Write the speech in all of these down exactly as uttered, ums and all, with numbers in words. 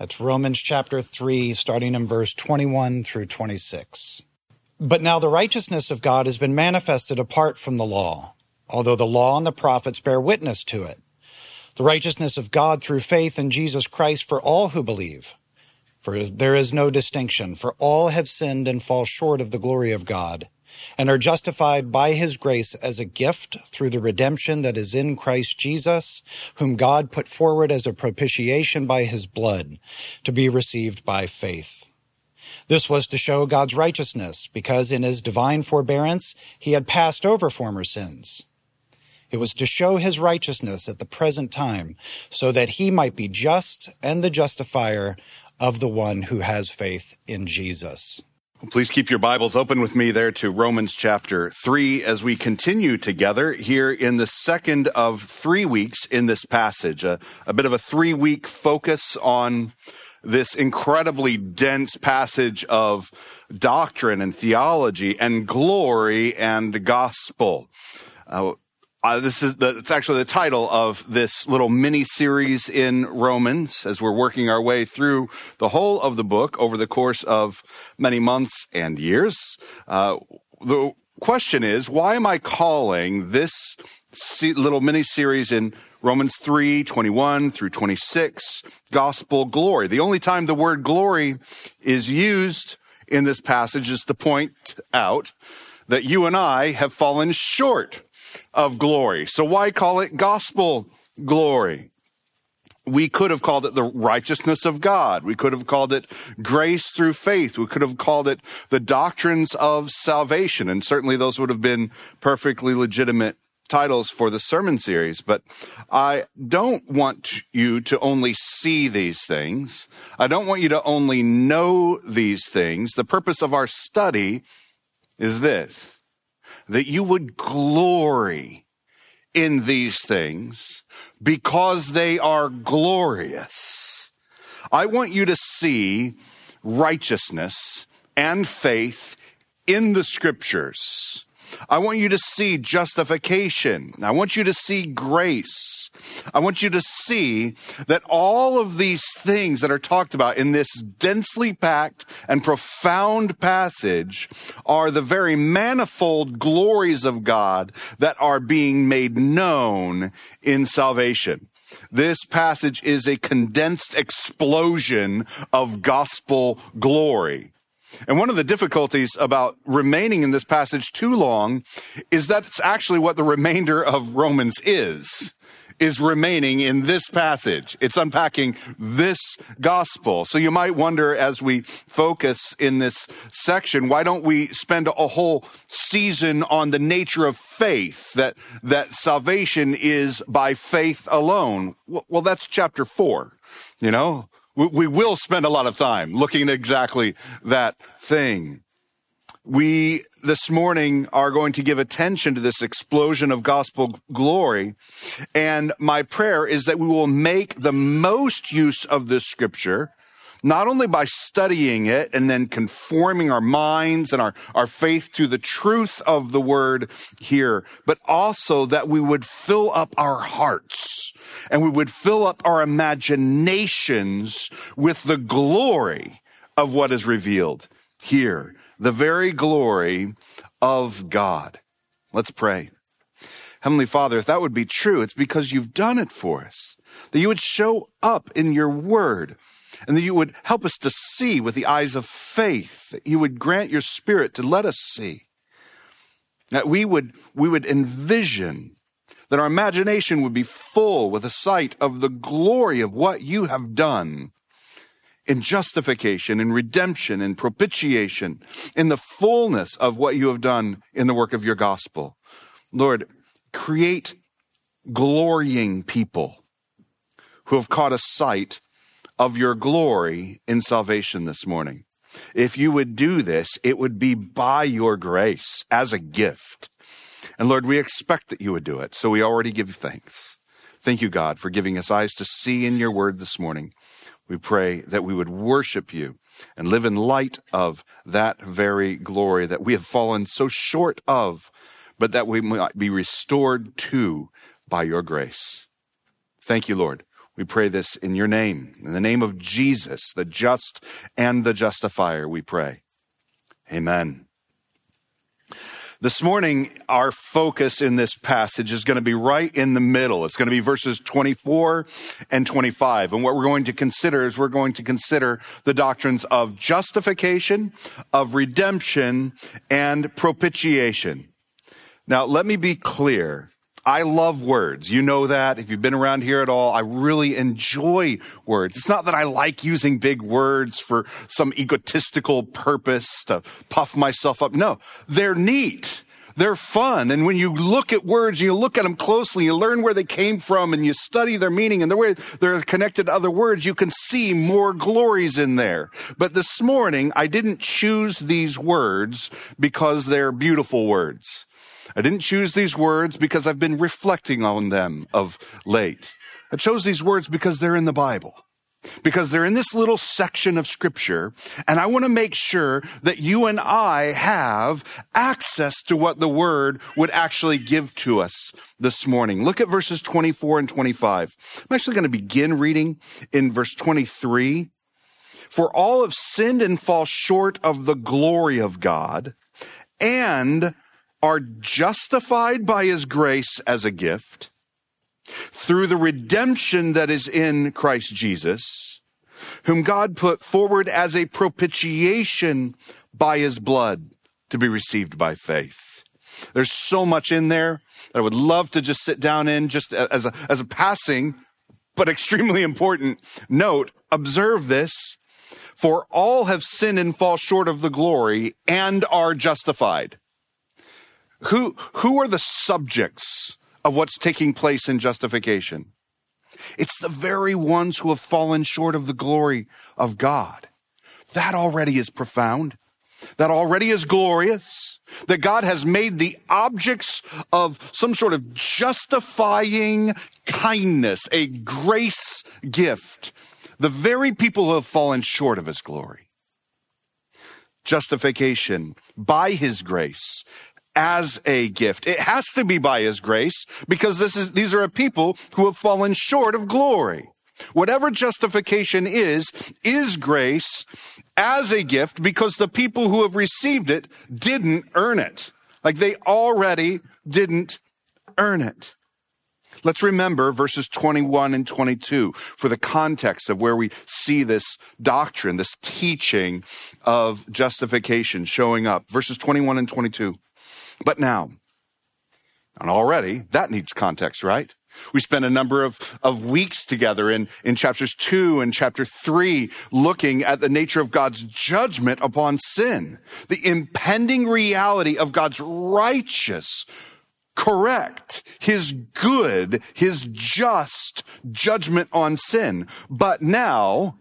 That's Romans chapter three, starting in verse twenty-one through twenty-six. But now the righteousness of God has been manifested apart from the law, although the law and the prophets bear witness to it. The righteousness of God through faith in Jesus Christ for all who believe. For there is no distinction, for all have sinned and fall short of the glory of God, and are justified by his grace as a gift through the redemption that is in Christ Jesus, whom God put forward as a propitiation by his blood, to be received by faith. This was to show God's righteousness, because in his divine forbearance he had passed over former sins. It was to show his righteousness at the present time, so that he might be just and the justifier of the one who has faith in Jesus. Please keep your Bibles open with me there to Romans chapter three as we continue together here in the second of three weeks in this passage, a, a bit of a three-week focus on this incredibly dense passage of doctrine and theology and glory and gospel. Uh, Uh, this is the, it's actually the title of this little mini-series in Romans as we're working our way through the whole of the book over the course of many months and years. Uh, the question is, why am I calling this little mini-series in Romans three, twenty-one through twenty-six, Gospel Glory? The only time the word glory is used in this passage is to point out that you and I have fallen short of glory. So why call it gospel glory? We could have called it the righteousness of God. We could have called it grace through faith. We could have called it the doctrines of salvation. And certainly those would have been perfectly legitimate titles for the sermon series. But I don't want you to only see these things. I don't want you to only know these things. The purpose of our study is this: that you would glory in these things because they are glorious. I want you to see righteousness and faith in the scriptures. I want you to see justification. I want you to see grace. I want you to see that all of these things that are talked about in this densely packed and profound passage are the very manifold glories of God that are being made known in salvation. This passage is a condensed explosion of gospel glory. And one of the difficulties about remaining in this passage too long is that it's actually what the remainder of Romans is, is remaining in this passage. It's unpacking this gospel. So you might wonder, as we focus in this section, why don't we spend a whole season on the nature of faith, that, that salvation is by faith alone? Well, that's chapter four, you know? We will spend a lot of time looking at exactly that thing. We, this morning, are going to give attention to this explosion of gospel glory. And my prayer is that we will make the most use of this scripture, not only by studying it and then conforming our minds and our, our faith to the truth of the word here, but also that we would fill up our hearts and we would fill up our imaginations with the glory of what is revealed here, the very glory of God. Let's pray. Heavenly Father, if that would be true, it's because you've done it for us, that you would show up in your word, and that you would help us to see with the eyes of faith, that you would grant your Spirit to let us see, that we would, we would envision, that our imagination would be full with a sight of the glory of what you have done in justification, in redemption, in propitiation, in the fullness of what you have done in the work of your gospel. Lord, create glorying people who have caught a sight of your glory in salvation this morning. If you would do this, it would be by your grace as a gift. And Lord, we expect that you would do it. So we already give you thanks. Thank you, God, for giving us eyes to see in your word this morning. We pray that we would worship you and live in light of that very glory that we have fallen so short of, but that we might be restored to by your grace. Thank you, Lord. We pray this in your name, in the name of Jesus, the just and the justifier, we pray. Amen. This morning, our focus in this passage is going to be right in the middle. It's going to be verses twenty-four and twenty-five. And what we're going to consider is we're going to consider the doctrines of justification, of redemption, and propitiation. Now, let me be clear. I love words. You know that. If you've been around here at all, I really enjoy words. It's not that I like using big words for some egotistical purpose to puff myself up. No, they're neat. They're fun. And when you look at words, you look at them closely, you learn where they came from, and you study their meaning and the way they're connected to other words, you can see more glories in there. But this morning, I didn't choose these words because they're beautiful words. I didn't choose these words because I've been reflecting on them of late. I chose these words because they're in the Bible, because they're in this little section of Scripture, and I want to make sure that you and I have access to what the Word would actually give to us this morning. Look at verses twenty-four and twenty-five. I'm actually going to begin reading in verse twenty-three. For all have sinned and fall short of the glory of God, and are justified by his grace as a gift through the redemption that is in Christ Jesus, whom God put forward as a propitiation by his blood to be received by faith. There's so much in there that I would love to just sit down in just as a, as a passing, but extremely important note. Observe this. For all have sinned and fall short of the glory and are justified. Who, who are the subjects of what's taking place in justification? It's the very ones who have fallen short of the glory of God. That already is profound. That already is glorious. That God has made the objects of some sort of justifying kindness, a grace gift, the very people who have fallen short of his glory. Justification by his grace as a gift. It has to be by his grace because this is these are a people who have fallen short of glory. Whatever justification is, is grace as a gift because the people who have received it didn't earn it. Like they already didn't earn it. Let's remember verses twenty-one and twenty-two for the context of where we see this doctrine, this teaching of justification showing up. Verses twenty-one and twenty-two. But now, and already, that needs context, right? We spent a number of, of weeks together in, in chapters two and chapter three looking at the nature of God's judgment upon sin, the impending reality of God's righteous, correct, his good, his just judgment on sin. But now,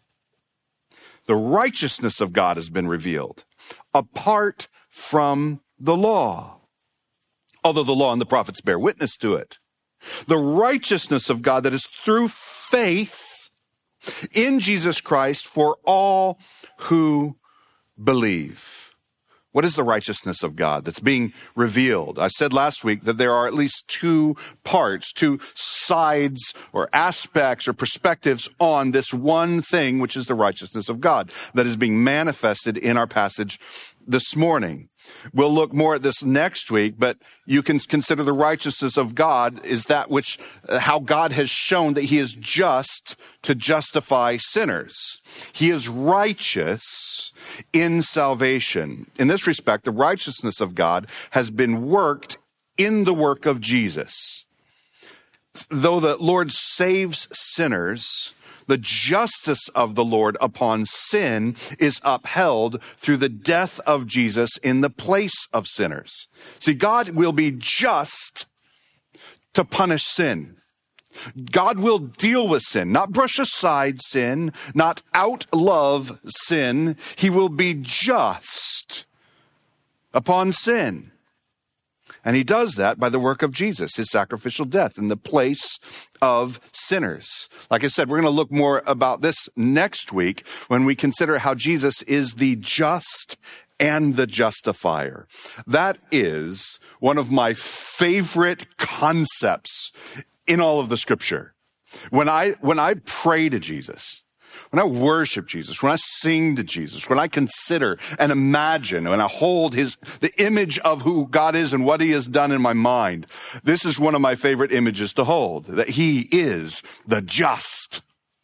the righteousness of God has been revealed apart from the law, although the law and the prophets bear witness to it. The righteousness of God that is through faith in Jesus Christ for all who believe. What is the righteousness of God that's being revealed? I said last week that there are at least two parts, two sides or aspects or perspectives on this one thing, which is the righteousness of God that is being manifested in our passage this morning. We'll look more at this next week, but you can consider the righteousness of God is that which, uh, how God has shown that he is just to justify sinners. He is righteous in salvation. In this respect, the righteousness of God has been worked in the work of Jesus. Though the Lord saves sinners, the justice of the Lord upon sin is upheld through the death of Jesus in the place of sinners. See, God will be just to punish sin. God will deal with sin, not brush aside sin, not outlove sin. He will be just upon sin. And he does that by the work of Jesus, his sacrificial death in the place of sinners. Like I said, we're going to look more about this next week when we consider how Jesus is the just and the justifier. That is one of my favorite concepts in all of the scripture. When I, when I pray to Jesus, when I worship Jesus, when I sing to Jesus, when I consider and imagine, when I hold his, the image of who God is and what he has done in my mind, this is one of my favorite images to hold, that he is the just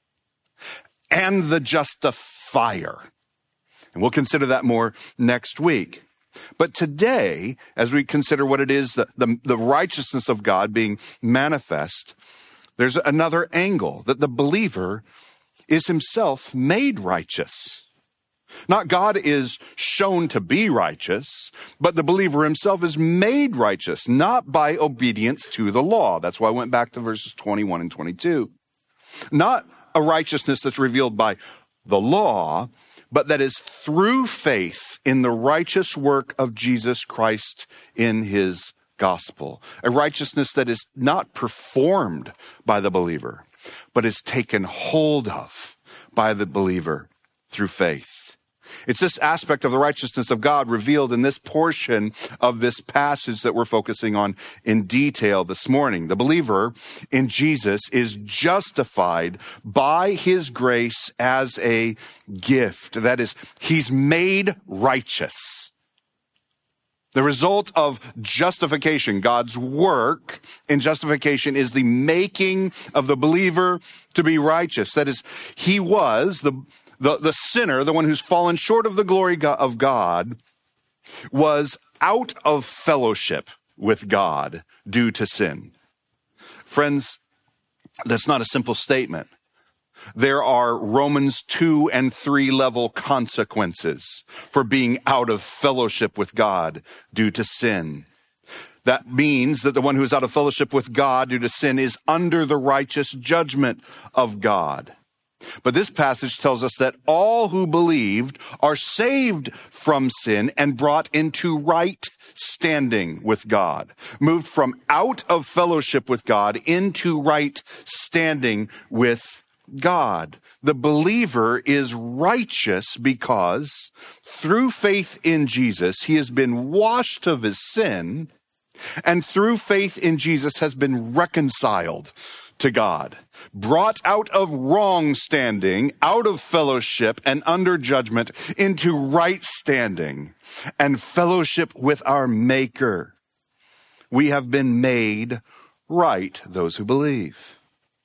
and the justifier. And we'll consider that more next week. But today, as we consider what it is, the, the, the righteousness of God being manifest, there's another angle, that the believer is himself made righteous. Not God is shown to be righteous, but the believer himself is made righteous, not by obedience to the law. That's why I went back to verses twenty-one and twenty-two. Not a righteousness that's revealed by the law, but that is through faith in the righteous work of Jesus Christ in his gospel. A righteousness that is not performed by the believer, but is taken hold of by the believer through faith. It's this aspect of the righteousness of God revealed in this portion of this passage that we're focusing on in detail this morning. The believer in Jesus is justified by his grace as a gift. That is, he's made righteous. The result of justification, God's work in justification, is the making of the believer to be righteous. That is, he was the The, the sinner, the one who's fallen short of the glory of God, was out of fellowship with God due to sin. Friends, that's not a simple statement. There are Romans two and three level consequences for being out of fellowship with God due to sin. That means that the one who is out of fellowship with God due to sin is under the righteous judgment of God. But this passage tells us that all who believed are saved from sin and brought into right standing with God, moved from out of fellowship with God into right standing with God. The believer is righteous because through faith in Jesus, he has been washed of his sin, and through faith in Jesus has been reconciled to God, brought out of wrong standing, out of fellowship and under judgment into right standing and fellowship with our Maker. We have been made right, those who believe.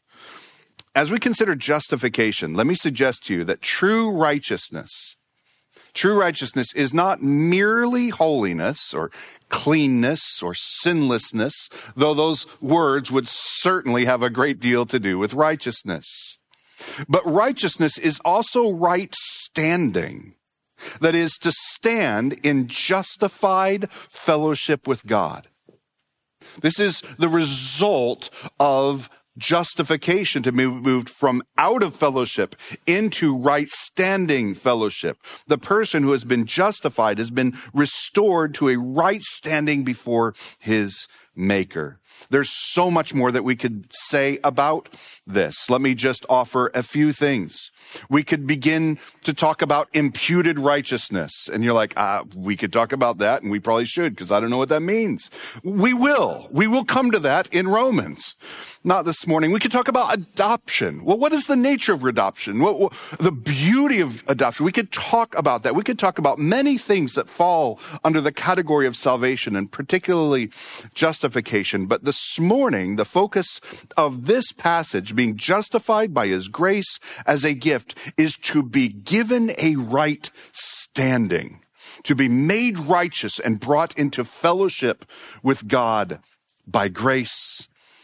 As we consider justification, let me suggest to you that true righteousness, true righteousness is not merely holiness or cleanness or sinlessness, though those words would certainly have a great deal to do with righteousness. But righteousness is also right standing. That is, to stand in justified fellowship with God. This is the result of justification, to be moved from out of fellowship into right standing fellowship. The person who has been justified has been restored to a right standing before his Maker. There's so much more that we could say about this. Let me just offer a few things. We could begin to talk about imputed righteousness. And you're like, ah, we could talk about that, and we probably should, because I don't know what that means. We will. We will come to that in Romans. Not this morning. We could talk about adoption. Well, what is the nature of adoption? What, what, the beauty of adoption. We could talk about that. We could talk about many things that fall under the category of salvation, and particularly justification. But this morning, the focus of this passage, being justified by his grace as a gift, is to be given a right standing, to be made righteous and brought into fellowship with God by grace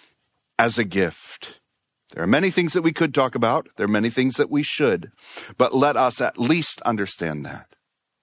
as a gift. There are many things that we could talk about. There are many things that we should, but let us at least understand that.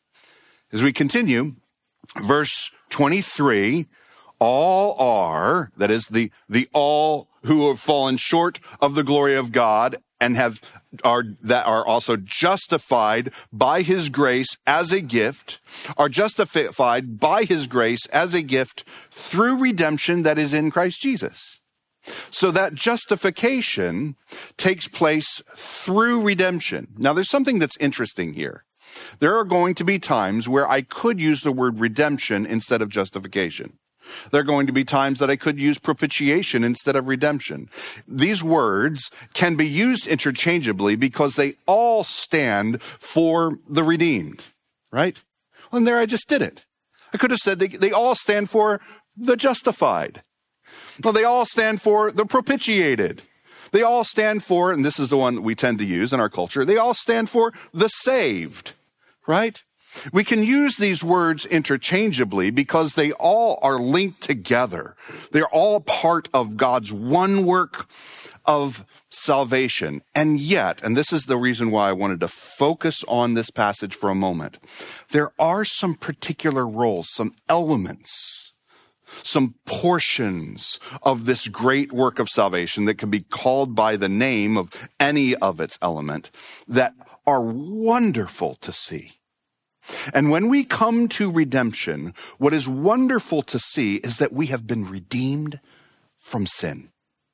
As we continue, verse twenty-three, all are, that is the, the all who have fallen short of the glory of God and have are that are also justified by his grace as a gift, are justified by his grace as a gift through redemption that is in Christ Jesus. So that justification takes place through redemption. Now, there's something that's interesting here. There are going to be times where I could use the word redemption instead of justification. There are going to be times that I could use propitiation instead of redemption. These words can be used interchangeably because they all stand for the redeemed, right? Well, and there I just did it. I could have said they, they all stand for the justified. Well, they all stand for the propitiated. They all stand for, and this is the one that we tend to use in our culture, they all stand for the saved, right? We can use these words interchangeably because they all are linked together. They're all part of God's one work of salvation. And yet, and this is the reason why I wanted to focus on this passage for a moment, there are some particular roles, some elements, some portions of this great work of salvation that can be called by the name of any of its element that are wonderful to see. And when we come to redemption, what is wonderful to see is that we have been redeemed from sin.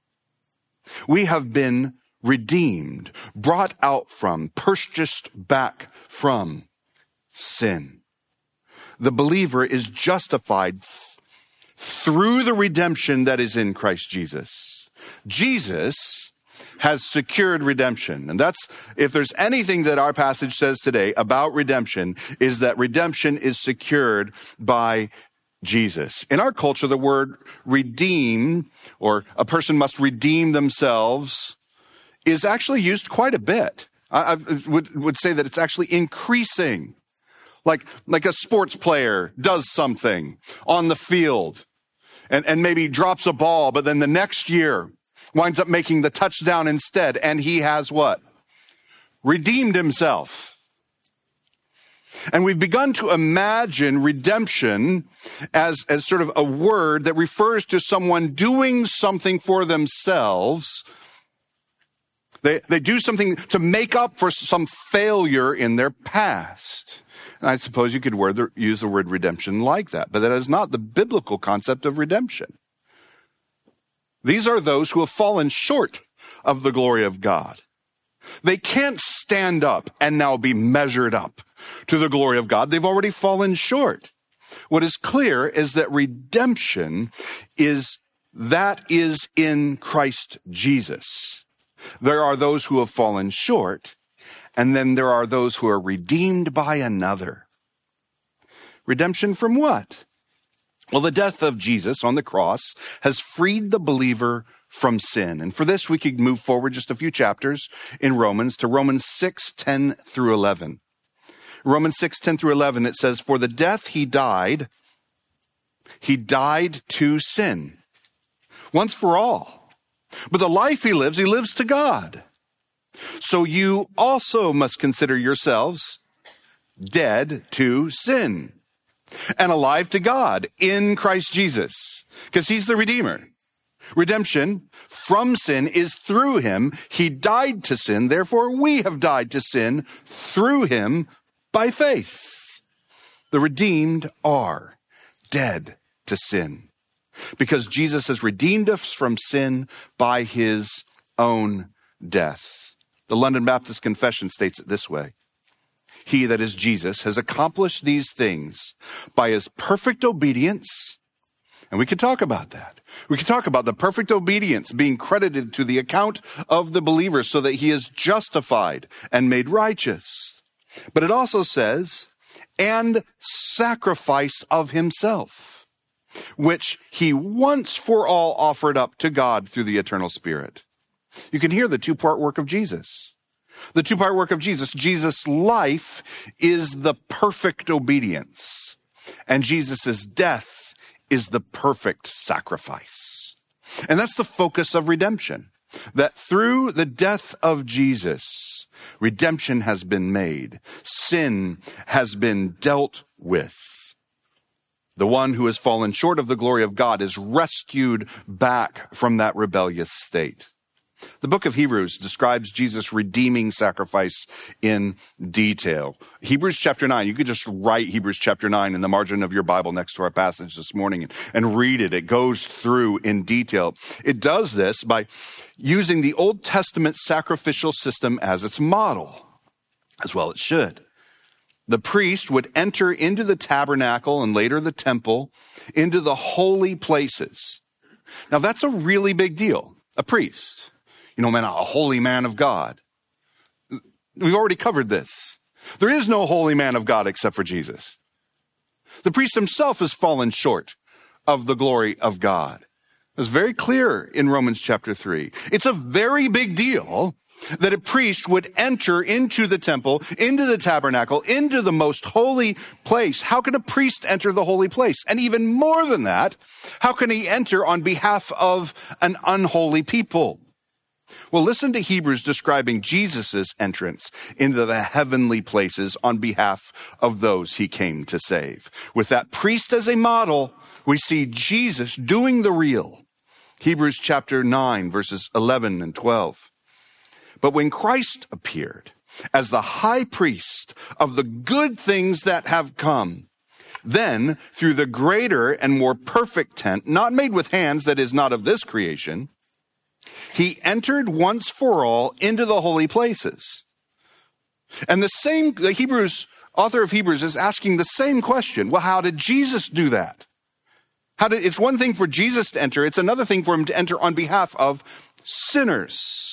We have been redeemed, brought out from, purchased back from sin. The believer is justified through the redemption that is in Christ Jesus. Jesus has secured redemption. And that's, if there's anything that our passage says today about redemption, is that redemption is secured by Jesus. In our culture, the word redeem, or a person must redeem themselves, is actually used quite a bit. I, I would, would say that it's actually increasing. Like, like a sports player does something on the field and, and maybe drops a ball, but then the next year winds up making the touchdown instead, and he has what? Redeemed himself. And we've begun to imagine redemption as, as sort of a word that refers to someone doing something for themselves. They, they do something to make up for some failure in their past. And I suppose you could word the, use the word redemption like that, but that is not the biblical concept of redemption. These are those who have fallen short of the glory of God. They can't stand up and now be measured up to the glory of God. They've already fallen short. What is clear is that redemption is, that is in Christ Jesus. There are those who have fallen short, and then there are those who are redeemed by another. Redemption from what? Well, the death of Jesus on the cross has freed the believer from sin. And for this, we could move forward just a few chapters in Romans to Romans six, ten through eleven. Romans six, ten through eleven, it says, "For the death he died, he died to sin, once for all. But the life he lives, he lives to God. So you also must consider yourselves dead to sin and alive to God in Christ Jesus," because he's the Redeemer. Redemption from sin is through him. He died to sin. Therefore, we have died to sin through him by faith. The redeemed are dead to sin because Jesus has redeemed us from sin by his own death. The London Baptist Confession states it this way: "He, that is Jesus, has accomplished these things by his perfect obedience." And we could talk about that. We could talk about the perfect obedience being credited to the account of the believer so that he is justified and made righteous. But it also says, "and sacrifice of himself, which he once for all offered up to God through the eternal Spirit." You can hear the two-part work of Jesus. The two-part work of Jesus. Jesus' life is the perfect obedience, and Jesus' death is the perfect sacrifice. And that's the focus of redemption, that through the death of Jesus, redemption has been made. Sin has been dealt with. The one who has fallen short of the glory of God is rescued back from that rebellious state. The book of Hebrews describes Jesus' redeeming sacrifice in detail. Hebrews chapter nine, you could just write Hebrews chapter nine in the margin of your Bible next to our passage this morning and, and read it. It goes through in detail. It does this by using the Old Testament sacrificial system as its model, as well it should. The priest would enter into the tabernacle and later the temple, into the holy places. Now that's a really big deal. A priest, you know, man, a holy man of God. We've already covered this. There is no holy man of God except for Jesus. The priest himself has fallen short of the glory of God. It's very clear in Romans chapter three. It's a very big deal that a priest would enter into the temple, into the tabernacle, into the most holy place. How can a priest enter the holy place? And even more than that, how can he enter on behalf of an unholy people? Well, listen to Hebrews describing Jesus' entrance into the heavenly places on behalf of those he came to save. With that priest as a model, we see Jesus doing the real. Hebrews chapter nine, verses eleven and twelve. But when Christ appeared as the high priest of the good things that have come, then through the greater and more perfect tent, not made with hands, that is not of this creation, he entered once for all into the holy places. And the same, the Hebrews, author of Hebrews is asking the same question. Well, how did Jesus do that? How did, it's one thing for Jesus to enter. It's another thing for him to enter on behalf of sinners.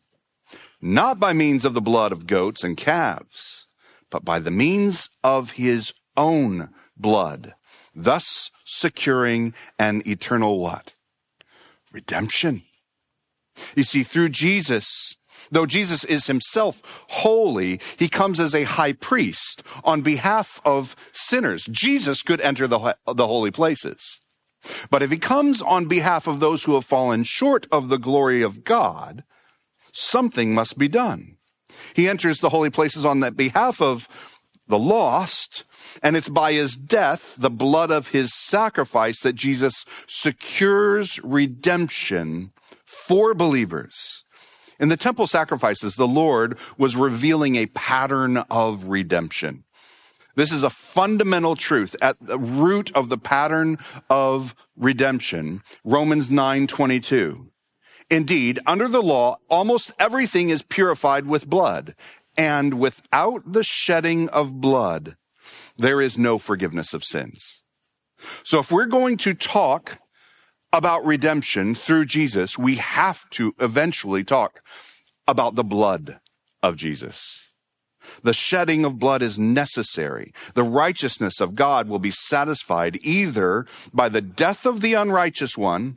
Not by means of the blood of goats and calves, but by the means of his own blood, thus securing an eternal what? Redemption. You see, through Jesus, though Jesus is himself holy, he comes as a high priest on behalf of sinners. Jesus could enter the, the holy places. But if he comes on behalf of those who have fallen short of the glory of God, something must be done. He enters the holy places on the behalf of the lost, and it's by his death, the blood of his sacrifice, that Jesus secures redemption for believers. In the temple sacrifices, the Lord was revealing a pattern of redemption. This is a fundamental truth at the root of the pattern of redemption. Romans nine twenty-two. Indeed, under the law, almost everything is purified with blood, and without the shedding of blood, there is no forgiveness of sins. So if we're going to talk about redemption through Jesus, we have to eventually talk about the blood of Jesus. The shedding of blood is necessary. The righteousness of God will be satisfied either by the death of the unrighteous one,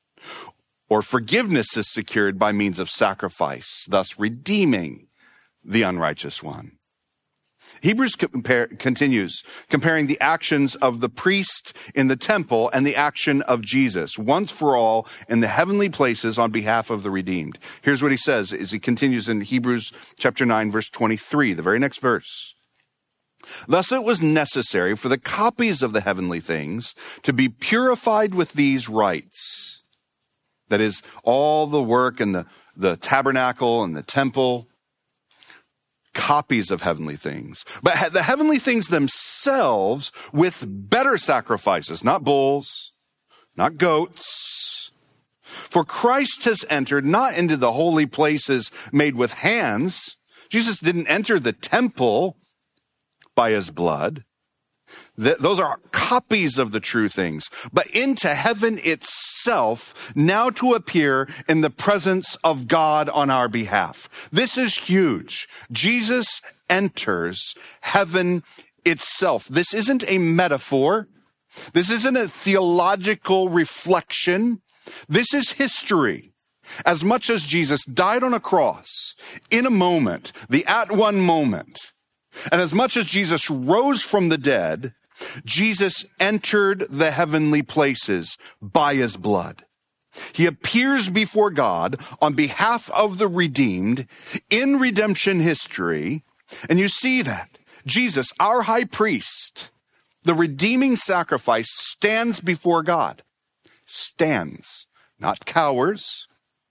or forgiveness is secured by means of sacrifice, thus redeeming the unrighteous one. Hebrews compare, continues comparing the actions of the priest in the temple and the action of Jesus, once for all in the heavenly places on behalf of the redeemed. Here's what he says as he continues in Hebrews chapter nine, verse twenty-three, the very next verse. Thus it was necessary for the copies of the heavenly things to be purified with these rites. That is, all the work in the, the tabernacle and the temple, copies of heavenly things. But the heavenly things themselves with better sacrifices, not bulls, not goats. For Christ has entered not into the holy places made with hands. Jesus didn't enter the temple by his blood. Th- those are copies of the true things, but into heaven itself, now to appear in the presence of God on our behalf. This is huge. Jesus enters heaven itself. This isn't a metaphor. This isn't a theological reflection. This is history. As much as Jesus died on a cross in a moment, the at one moment, and as much as Jesus rose from the dead, Jesus entered the heavenly places by his blood. He appears before God on behalf of the redeemed in redemption history. And you see that Jesus, our high priest, the redeeming sacrifice, stands before God. Stands, not cowers.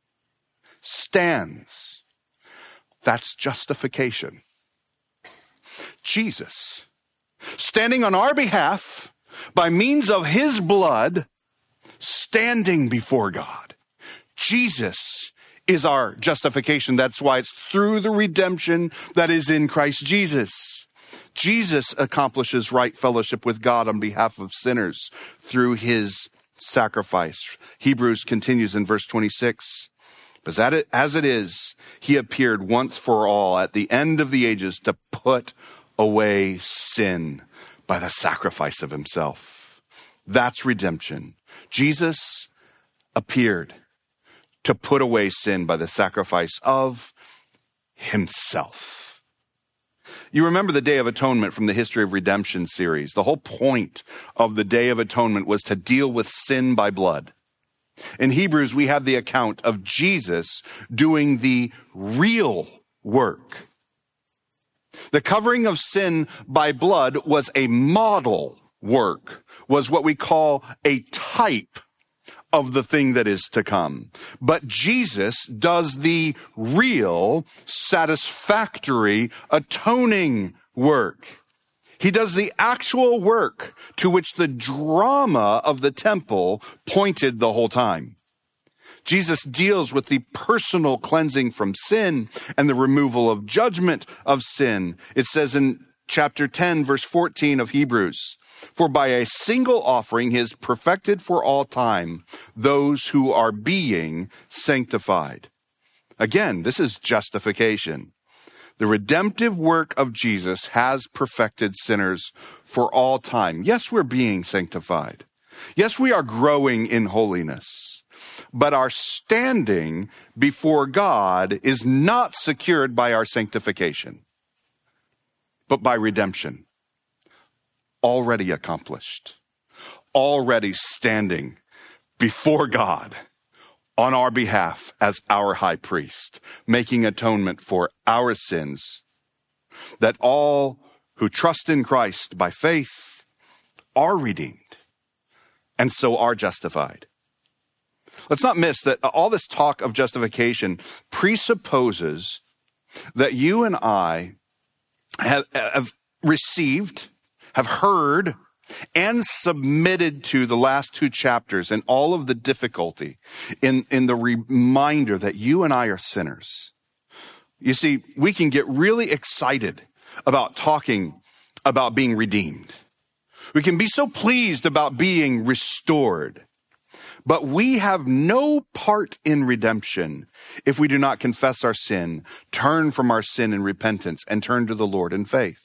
Stands. That's justification. Jesus, standing on our behalf by means of his blood, standing before God. Jesus is our justification. That's why it's through the redemption that is in Christ Jesus. Jesus accomplishes right fellowship with God on behalf of sinners through his sacrifice. Hebrews continues in verse twenty-six. But as it is, he appeared once for all at the end of the ages to put away sin by the sacrifice of himself. That's redemption. Jesus appeared to put away sin by the sacrifice of himself. You remember the Day of Atonement from the History of Redemption series. The whole point of the Day of Atonement was to deal with sin by blood. In Hebrews, we have the account of Jesus doing the real work. The covering of sin by blood was a model work, was what we call a type of the thing that is to come. But Jesus does the real, satisfactory, atoning work. He does the actual work to which the drama of the temple pointed the whole time. Jesus deals with the personal cleansing from sin and the removal of judgment of sin. It says in chapter ten, verse fourteen of Hebrews, "For by a single offering he has perfected for all time those who are being sanctified." Again, this is justification. The redemptive work of Jesus has perfected sinners for all time. Yes, we're being sanctified. Yes, we are growing in holiness. But our standing before God is not secured by our sanctification, but by redemption. Already accomplished. Already standing before God on our behalf as our high priest, making atonement for our sins, that all who trust in Christ by faith are redeemed and so are justified. Let's not miss that all this talk of justification presupposes that you and I have, have received, have heard, and submitted to the last two chapters and all of the difficulty in, in the reminder that you and I are sinners. You see, we can get really excited about talking about being redeemed. We can be so pleased about being restored. But we have no part in redemption if we do not confess our sin, turn from our sin in repentance, and turn to the Lord in faith.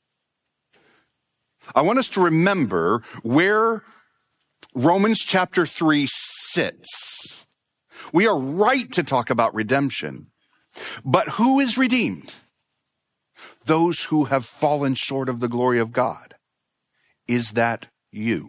I want us to remember where Romans chapter three sits. We are right to talk about redemption, but who is redeemed? Those who have fallen short of the glory of God. Is that you?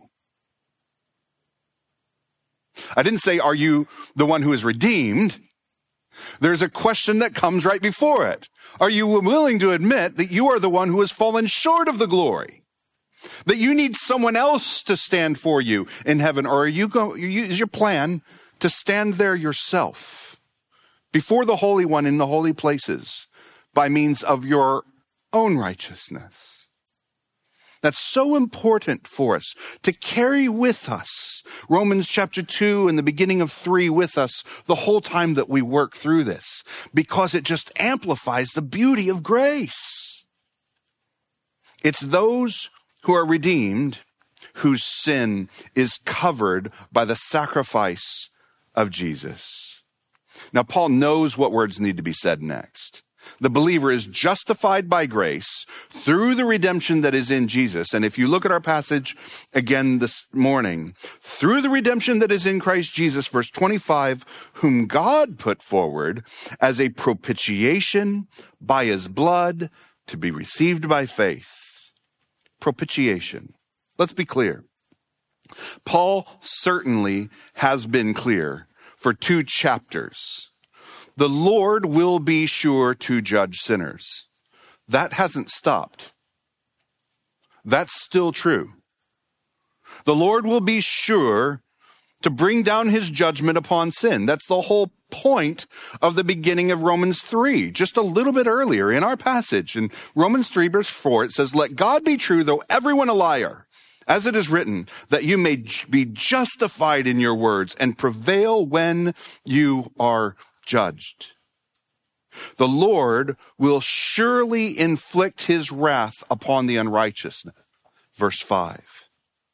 I didn't say, are you the one who is redeemed? There's a question that comes right before it. Are you willing to admit that you are the one who has fallen short of the glory? That you need someone else to stand for you in heaven? Or are you go, is your plan to stand there yourself before the Holy One in the holy places by means of your own righteousness? That's so important for us to carry with us Romans chapter two and the beginning of three with us the whole time that we work through this, because it just amplifies the beauty of grace. It's those who are redeemed whose sin is covered by the sacrifice of Jesus. Now, Paul knows what words need to be said next. The believer is justified by grace through the redemption that is in Jesus. And if you look at our passage again this morning, through the redemption that is in Christ Jesus, verse twenty-five, whom God put forward as a propitiation by his blood to be received by faith. Propitiation. Let's be clear. Paul certainly has been clear for two chapters. The Lord will be sure to judge sinners. That hasn't stopped. That's still true. The Lord will be sure to bring down his judgment upon sin. That's the whole point of the beginning of Romans three. Just a little bit earlier in our passage, in Romans three, verse four, it says, "Let God be true, though everyone a liar, as it is written, that you may be justified in your words and prevail when you are judged." The Lord will surely inflict his wrath upon the unrighteous. Verse five.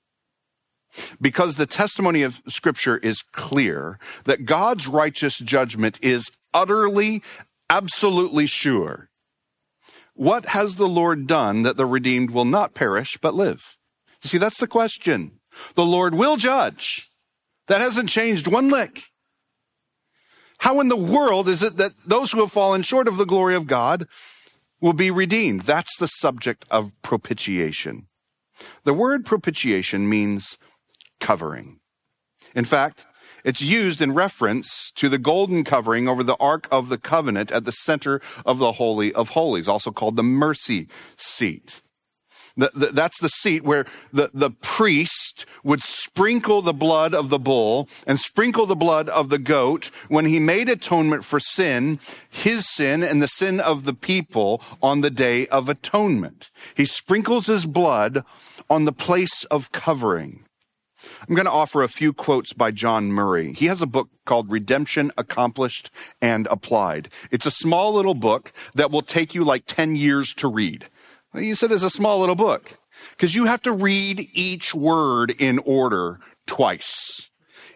Because the testimony of Scripture is clear that God's righteous judgment is utterly, absolutely sure. What has the Lord done that the redeemed will not perish but live? You see, that's the question. The Lord will judge. That hasn't changed one lick. How in the world is it that those who have fallen short of the glory of God will be redeemed? That's the subject of propitiation. The word propitiation means covering. In fact, it's used in reference to the golden covering over the Ark of the Covenant at the center of the Holy of Holies, also called the mercy seat. The, the, that's the seat where the, the priest would sprinkle the blood of the bull and sprinkle the blood of the goat when he made atonement for sin, his sin and the sin of the people on the Day of Atonement. He sprinkles his blood on the place of covering. I'm going to offer a few quotes by John Murray. He has a book called Redemption Accomplished and Applied. It's a small little book that will take you like ten years to read. He said it's a small little book because you have to read each word in order twice.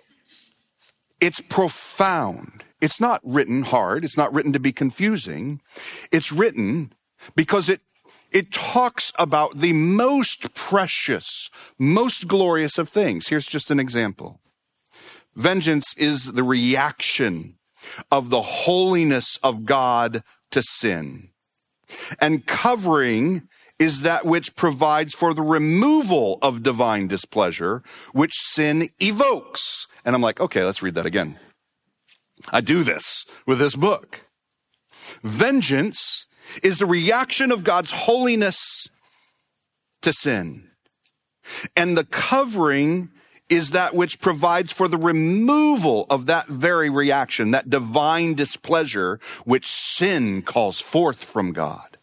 It's profound. It's not written hard. It's not written to be confusing. It's written because it It talks about the most precious, most glorious of things. Here's just an example. Vengeance is the reaction of the holiness of God to sin. And covering is that which provides for the removal of divine displeasure, which sin evokes. And I'm like, okay, let's read that again. I do this with this book. Vengeance is the reaction of God's holiness to sin. And the covering is that which provides for the removal of that very reaction, that divine displeasure which sin calls forth from God.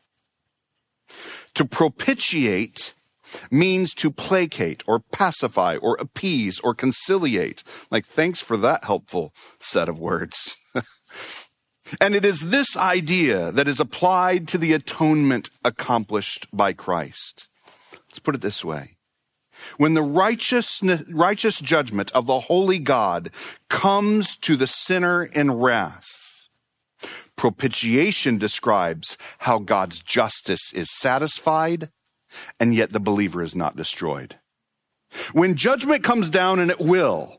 To propitiate means to placate or pacify or appease or conciliate. Like, thanks for that helpful set of words. And it is this idea that is applied to the atonement accomplished by Christ. Let's put it this way. When the righteous, righteous judgment of the holy God comes to the sinner in wrath, propitiation describes how God's justice is satisfied, and yet the believer is not destroyed. When judgment comes down, and it will,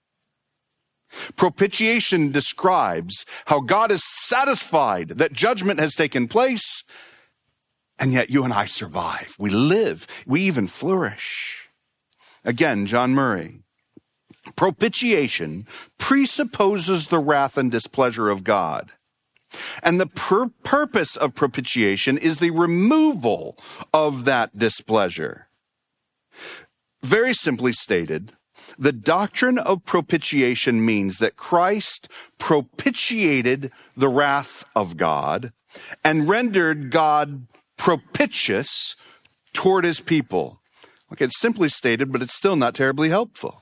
propitiation describes how God is satisfied that judgment has taken place, and yet you and I survive. We live. We even flourish. Again, John Murray. Propitiation presupposes the wrath and displeasure of God. And the pur- purpose of propitiation is the removal of that displeasure. Very simply stated, the doctrine of propitiation means that Christ propitiated the wrath of God and rendered God propitious toward his people. Okay, it's simply stated, but it's still not terribly helpful.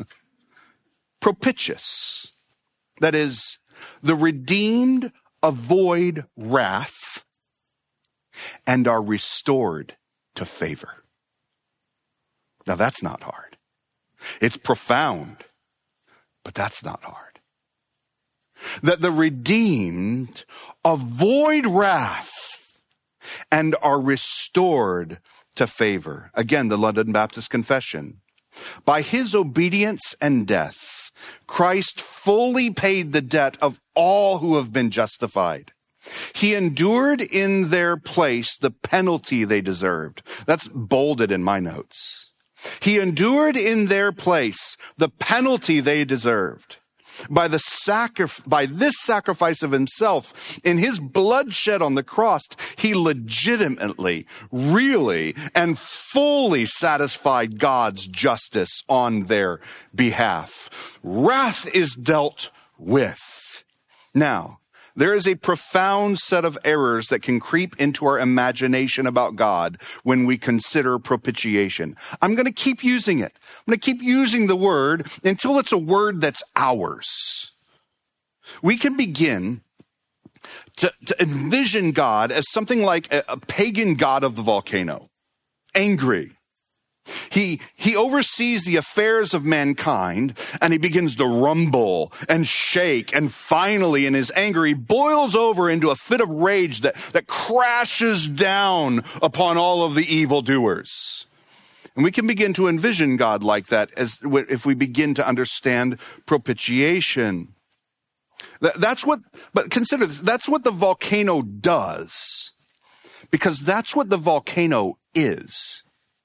Propitious. That is, the redeemed avoid wrath and are restored to favor. Now that's not hard. It's profound, but that's not hard. That the redeemed avoid wrath and are restored to favor. Again, the London Baptist Confession. By his obedience and death, Christ fully paid the debt of all who have been justified. He endured in their place the penalty they deserved. That's bolded in my notes. He endured in their place the penalty they deserved. By the sacri- by this sacrifice of himself, in his blood shed on the cross, he legitimately, really, and fully satisfied God's justice on their behalf. Wrath is dealt with. Now, there is a profound set of errors that can creep into our imagination about God when we consider propitiation. I'm going to keep using it. I'm going to keep using the word until it's a word that's ours. We can begin to, to envision God as something like a, a pagan god of the volcano, angry. He, he oversees the affairs of mankind, and he begins to rumble and shake, and finally, in his anger, he boils over into a fit of rage that, that crashes down upon all of the evildoers. And we can begin to envision God like that as if we begin to understand propitiation. That's what, but consider this, that's what the volcano does, because that's what the volcano is.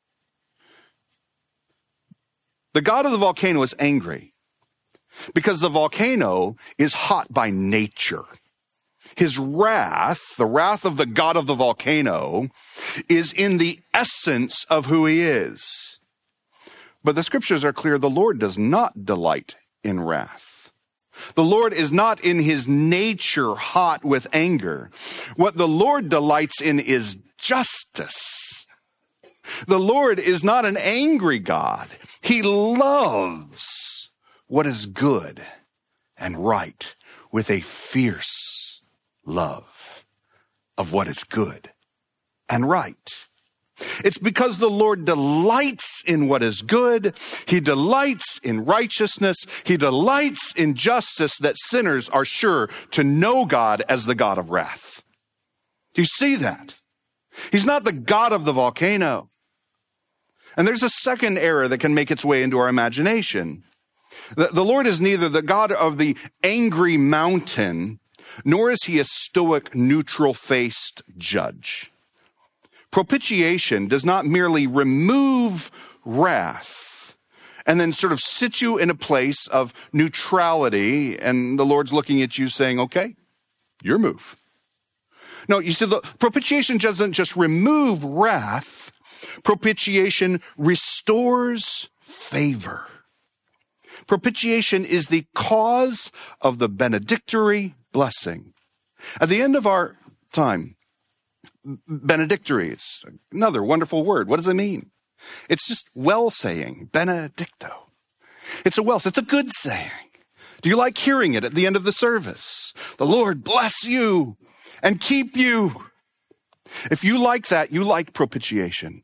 The god of the volcano is angry because the volcano is hot by nature. His wrath, the wrath of the god of the volcano, is in the essence of who he is. But the scriptures are clear, the Lord does not delight in wrath. The Lord is not in his nature hot with anger. What the Lord delights in is justice. The Lord is not an angry God. He loves what is good and right with a fierce love of what is good and right. It's because the Lord delights in what is good. He delights in righteousness. He delights in justice that sinners are sure to know God as the God of wrath. Do you see that? He's not the God of the volcano. And there's a second error that can make its way into our imagination. The, the Lord is neither the God of the angry mountain, nor is he a stoic, neutral-faced judge. Propitiation does not merely remove wrath and then sort of sit you in a place of neutrality, and the Lord's looking at you saying, okay, your move. No, you see, the propitiation doesn't just remove wrath. Propitiation restores favor. Propitiation is the cause of the benedictory blessing. At the end of our time, benedictory is another wonderful word. What does it mean? It's just well saying, benedicto. It's a well, it's a good saying. Do you like hearing it at the end of the service? The Lord bless you and keep you. If you like that, you like propitiation.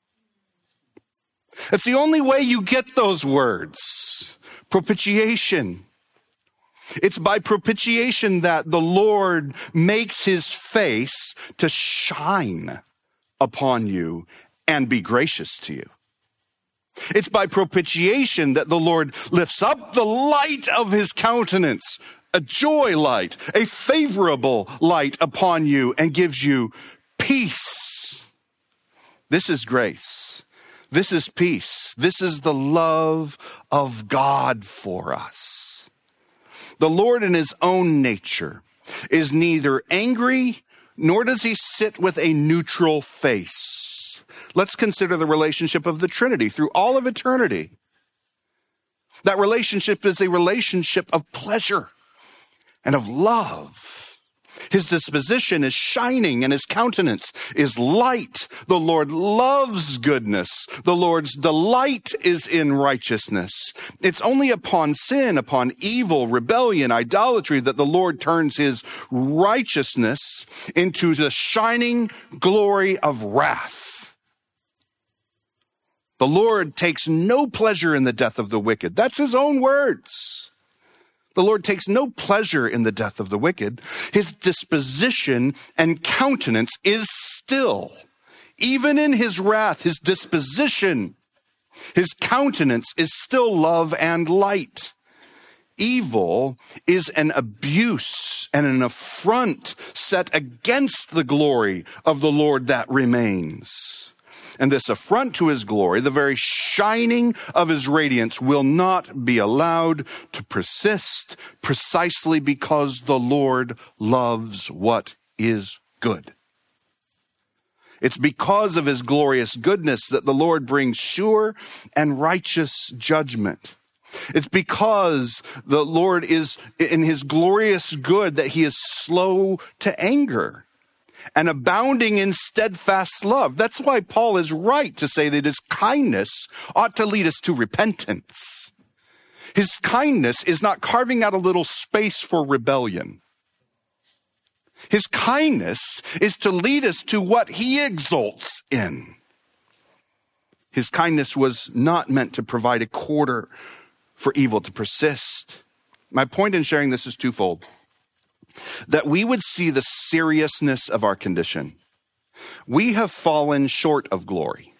It's the only way you get those words. Propitiation. It's by propitiation that the Lord makes his face to shine upon you and be gracious to you. It's by propitiation that the Lord lifts up the light of his countenance, a joy light, a favorable light upon you, and gives you peace. This is grace. This is peace. This is the love of God for us. The Lord in his own nature is neither angry, nor does he sit with a neutral face. Let's consider the relationship of the Trinity through all of eternity. That relationship is a relationship of pleasure and of love. His disposition is shining and his countenance is light. The Lord loves goodness. The Lord's delight is in righteousness. It's only upon sin, upon evil, rebellion, idolatry that the Lord turns his righteousness into the shining glory of wrath. The Lord takes no pleasure in the death of the wicked. That's his own words. The Lord takes no pleasure in the death of the wicked. His disposition and countenance is still. Even in his wrath, his disposition, his countenance is still love and light. Evil is an abuse and an affront set against the glory of the Lord that remains. And this affront to his glory, the very shining of his radiance, will not be allowed to persist precisely because the Lord loves what is good. It's because of his glorious goodness that the Lord brings sure and righteous judgment. It's because the Lord is in his glorious good that he is slow to anger and abounding in steadfast love. That's why Paul is right to say that his kindness ought to lead us to repentance. His kindness is not carving out a little space for rebellion. His kindness is to lead us to what he exults in. His kindness was not meant to provide a quarter for evil to persist. My point in sharing this is twofold. That we would see the seriousness of our condition. We have fallen short of glory.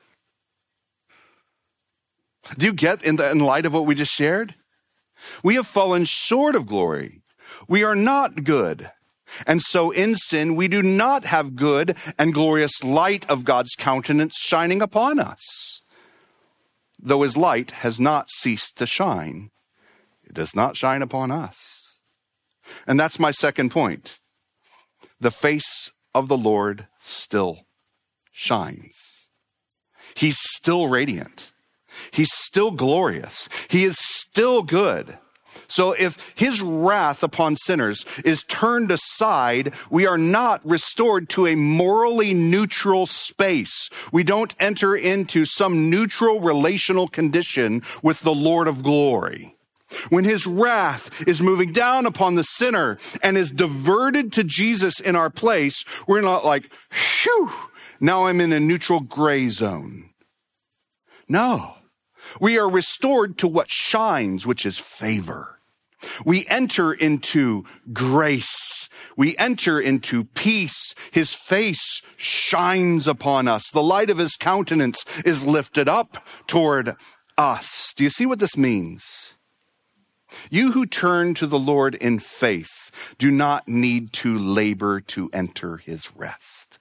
Do you get in, the, in light of what we just shared? We have fallen short of glory. We are not good. And so in sin, we do not have good and glorious light of God's countenance shining upon us. Though his light has not ceased to shine, it does not shine upon us. And that's my second point. The face of the Lord still shines. He's still radiant. He's still glorious. He is still good. So if his wrath upon sinners is turned aside, we are not restored to a morally neutral space. We don't enter into some neutral relational condition with the Lord of glory. When his wrath is moving down upon the sinner and is diverted to Jesus in our place, we're not like, phew, now I'm in a neutral gray zone. No. We are restored to what shines, which is favor. We enter into grace. We enter into peace. His face shines upon us. The light of his countenance is lifted up toward us. Do you see what this means? You who turn to the Lord in faith do not need to labor to enter his rest.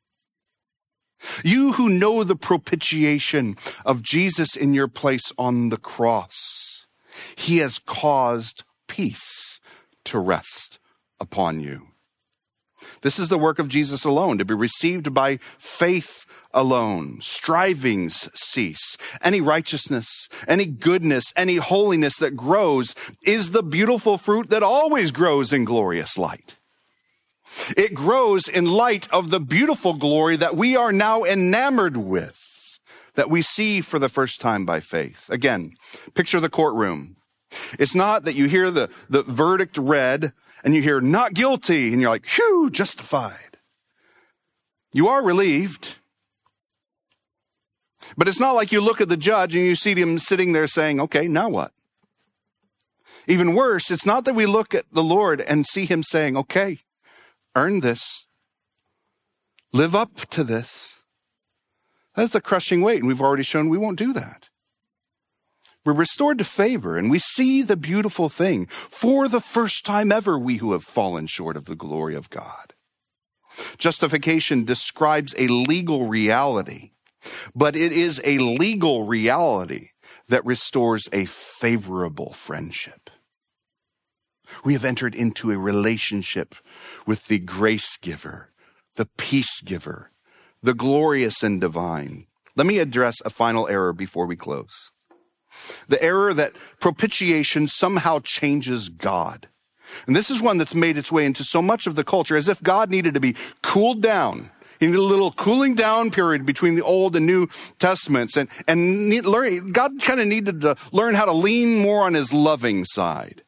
You who know the propitiation of Jesus in your place on the cross, he has caused peace to rest upon you. This is the work of Jesus alone, to be received by faith alone. Strivings cease. Any righteousness, any goodness, any holiness that grows is the beautiful fruit that always grows in glorious light. It grows in light of the beautiful glory that we are now enamored with, that we see for the first time by faith. Again, picture the courtroom. It's not that you hear the, the verdict read and you hear not guilty and you're like, phew, justified. You are relieved. But it's not like you look at the judge and you see him sitting there saying, okay, now what? Even worse, it's not that we look at the Lord and see him saying, okay, earn this. Live up to this. That's a crushing weight, and we've already shown we won't do that. We're restored to favor, and we see the beautiful thing. For the first time ever, we who have fallen short of the glory of God. Justification describes a legal reality, but it is a legal reality that restores a favorable friendship. We have entered into a relationship with the grace giver, the peace giver, the glorious and divine. Let me address a final error before we close. The error that propitiation somehow changes God. And this is one that's made its way into so much of the culture, as if God needed to be cooled down. He needed a little cooling down period between the Old and New Testaments. And, and need, learn, God kind of needed to learn how to lean more on his loving side.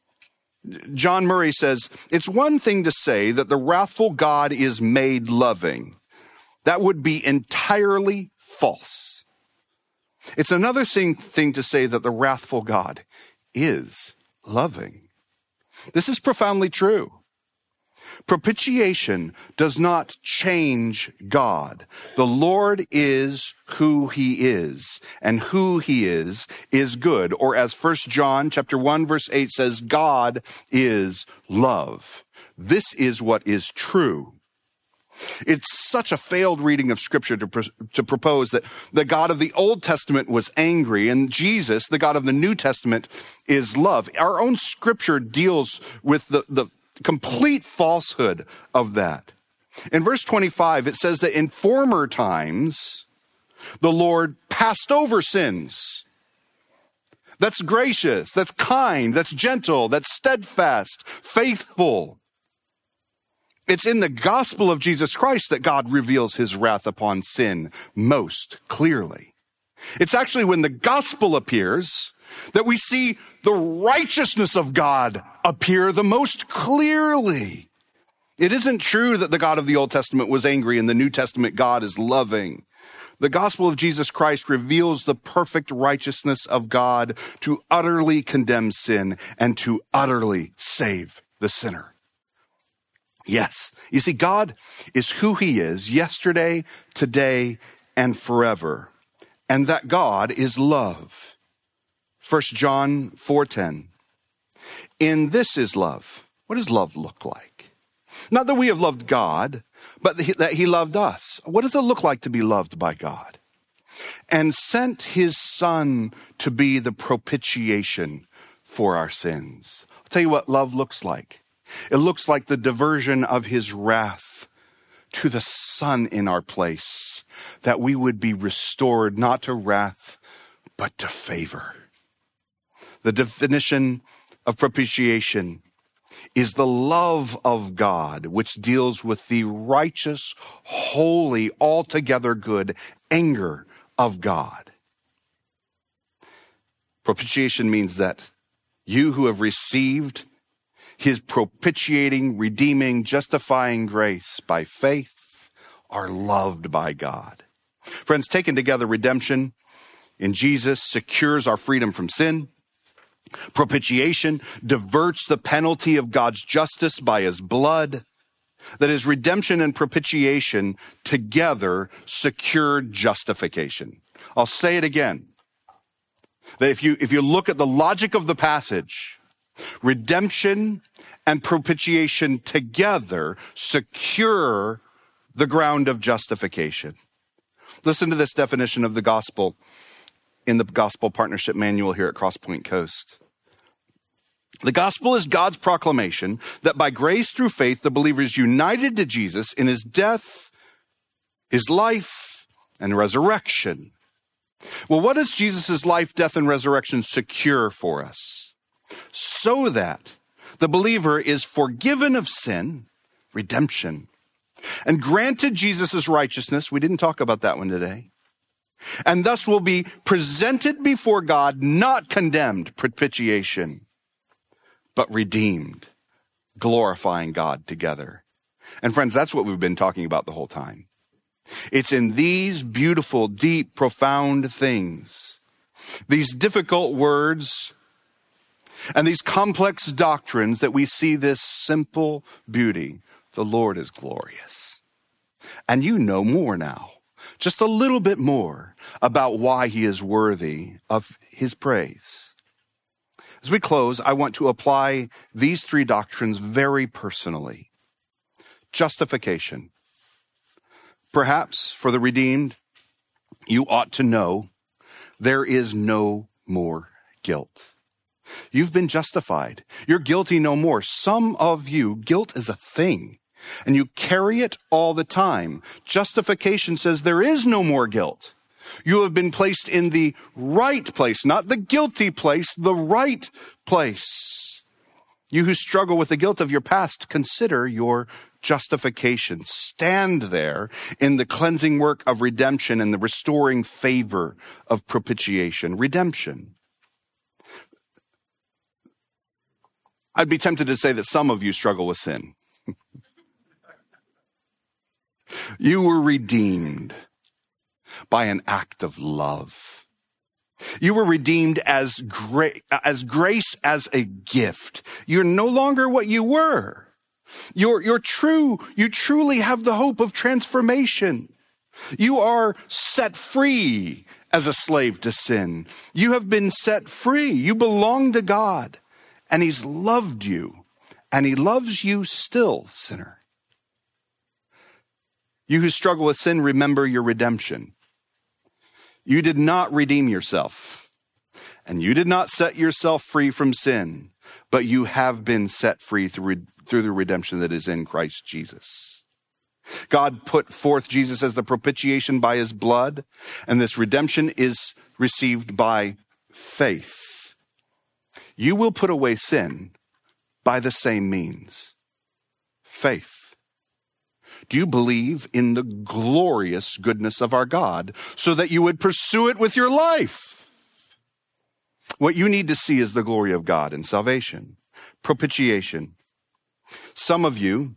John Murray says, it's one thing to say that the wrathful God is made loving. That would be entirely false. It's another thing, thing to say that the wrathful God is loving. This is profoundly true. Propitiation does not change God. The Lord is who he is, and who he is is good. Or as First John chapter one verse eight says, God is love. This is what is true. It's such a failed reading of Scripture to, pro- to propose that the God of the Old Testament was angry and Jesus, the God of the New Testament, is love. Our own Scripture deals with the, the complete falsehood of that. In verse twenty-five, it says that in former times, the Lord passed over sins. That's gracious, that's kind, that's gentle, that's steadfast, faithful. It's in the gospel of Jesus Christ that God reveals his wrath upon sin most clearly. It's actually when the gospel appears that we see the righteousness of God appear the most clearly. It isn't true that the God of the Old Testament was angry and the New Testament God is loving. The gospel of Jesus Christ reveals the perfect righteousness of God to utterly condemn sin and to utterly save the sinner. Yes, you see, God is who he is yesterday, today, and forever. And that God is love. First John four ten. In this is love. What does love look like? Not that we have loved God, but that he loved us. What does it look like to be loved by God? And sent his Son to be the propitiation for our sins. I'll tell you what love looks like. It looks like the diversion of his wrath to the Son in our place, that we would be restored not to wrath, but to favor. The definition of propitiation is the love of God, which deals with the righteous, holy, altogether good anger of God. Propitiation means that you who have received his propitiating, redeeming, justifying grace by faith are loved by God. Friends, taken together, redemption in Jesus secures our freedom from sin. Propitiation diverts the penalty of God's justice by his blood. That is, redemption and propitiation together secure justification. I'll say it again. That if you, if you look at the logic of the passage, redemption and propitiation together secure the ground of justification. Listen to this definition of the gospel in the Gospel Partnership Manual here at Crosspoint Coast. The gospel is God's proclamation that by grace through faith, the believer is united to Jesus in his death, his life, and resurrection. Well, what does Jesus' life, death, and resurrection secure for us? So that the believer is forgiven of sin, redemption, and granted Jesus' righteousness. We didn't talk about that one today. And thus will be presented before God, not condemned, propitiation, but redeemed, glorifying God together. And friends, that's what we've been talking about the whole time. It's in these beautiful, deep, profound things, these difficult words, and these complex doctrines that we see this simple beauty. The Lord is glorious. And you know more now, just a little bit more about why he is worthy of his praise. As we close, I want to apply these three doctrines very personally. Justification. Perhaps for the redeemed, you ought to know there is no more guilt. You've been justified. You're guilty no more. Some of you, guilt is a thing, and you carry it all the time. Justification says there is no more guilt. You have been placed in the right place, not the guilty place, the right place. You who struggle with the guilt of your past, consider your justification. Stand there in the cleansing work of redemption and the restoring favor of propitiation. Redemption. I'd be tempted to say that some of you struggle with sin. You were redeemed by an act of love. You were redeemed as, gra- as grace as a gift. You're no longer what you were. You're, you're true. You truly have the hope of transformation. You are set free as a slave to sin. You have been set free. You belong to God, and he's loved you, and he loves you still, sinner. You who struggle with sin, remember your redemption. You did not redeem yourself, and you did not set yourself free from sin, but you have been set free through, through the redemption that is in Christ Jesus. God put forth Jesus as the propitiation by his blood, and this redemption is received by faith. You will put away sin by the same means, faith. Do you believe in the glorious goodness of our God so that you would pursue it with your life? What you need to see is the glory of God in salvation, propitiation. Some of you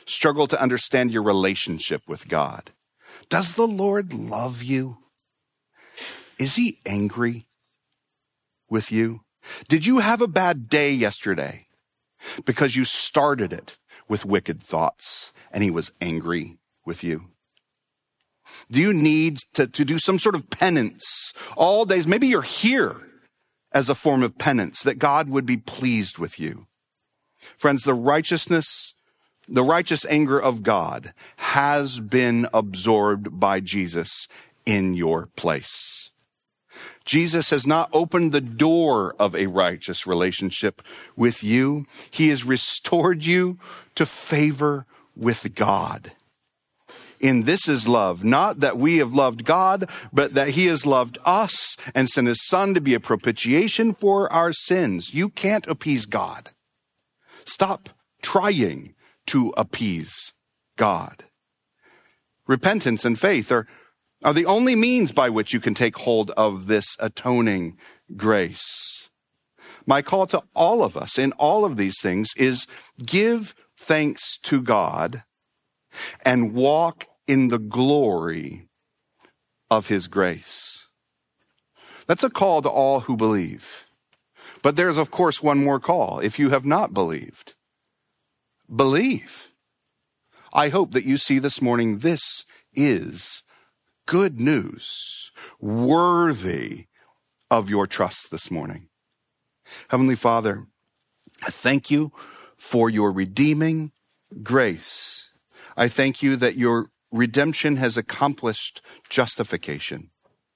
struggle to understand your relationship with God. Does the Lord love you? Is he angry with you? Did you have a bad day yesterday because you started it with wicked thoughts and he was angry with you? Do you need to, to do some sort of penance all days? Maybe you're here as a form of penance that God would be pleased with you. Friends, the righteousness, the righteous anger of God has been absorbed by Jesus in your place. Jesus has not opened the door of a righteous relationship with you. He has restored you to favor with God. In this is love, not that we have loved God, but that he has loved us and sent his son to be a propitiation for our sins. You can't appease God. Stop trying to appease God. Repentance and faith are, are the only means by which you can take hold of this atoning grace. My call to all of us in all of these things is give thanks to God and walk in the glory of his grace. That's a call to all who believe. But there's, of course, one more call. If you have not believed, believe. I hope that you see this morning this is good news, worthy of your trust this morning. Heavenly Father, I thank you for your redeeming grace. I thank you that your redemption has accomplished justification.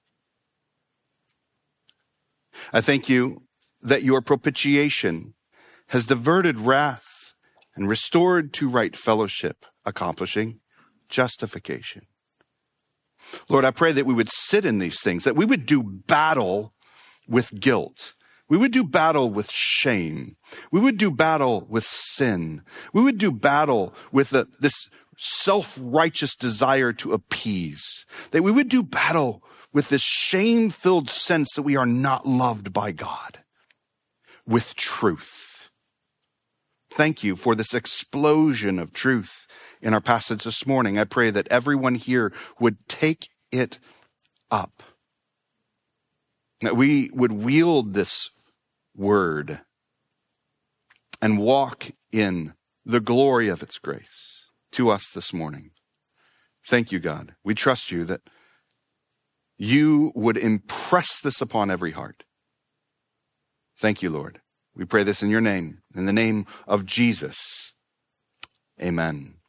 I thank you that your propitiation has diverted wrath and restored to right fellowship, accomplishing justification. Lord, I pray that we would sit in these things, that we would do battle with guilt. We would do battle with shame. We would do battle with sin. We would do battle with the, this self-righteous desire to appease. That we would do battle with this shame-filled sense that we are not loved by God. With truth. Thank you for this explosion of truth in our passage this morning. I pray that everyone here would take it up. That we would wield this word and walk in the glory of its grace to us this morning. Thank you, God. We trust you that you would impress this upon every heart. Thank you, Lord. We pray this in your name, in the name of Jesus. Amen.